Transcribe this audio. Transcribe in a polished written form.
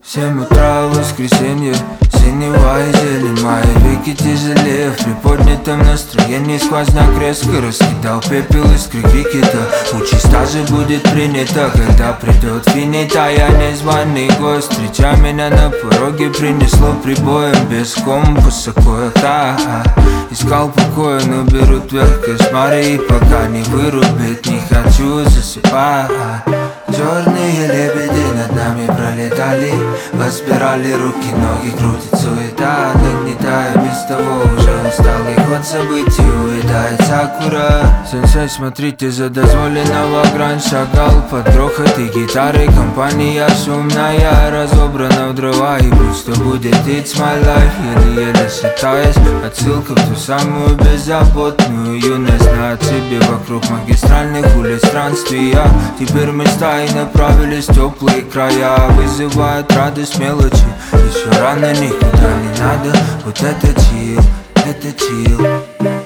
7 утра, воскресенье, синевая зелень, мои веки тяжелее. В приподнятом настроении сквозняк резко раскидал пепел искры крикета. Участь же будет принята, когда придет финит, а я незваный гость. Встреча меня на пороге принесло прибоем, без компаса кое-как искал покоя, но берут вверх кошмары, и пока не вырубит, не хочу засыпать. Черные лебеди над нами пролетали, воспирали руки, ноги, крутит суета, нагнетая без того уже усталый ход событий, уедает сакура. Сенсей, смотрите, за дозволенного грань шагал под грохот и гитары. Компания шумная, разобрана в дрова, и будь что будет, it's my life. Еле-еле шатаясь, отсылка в ту самую беззаботную юность. На отшибе вокруг магистральных улиц странствия. Теперь мы стаей направились в теплые края, вызывают радость мелочи. Еще рано, никуда не надо, вот это чил, это чил.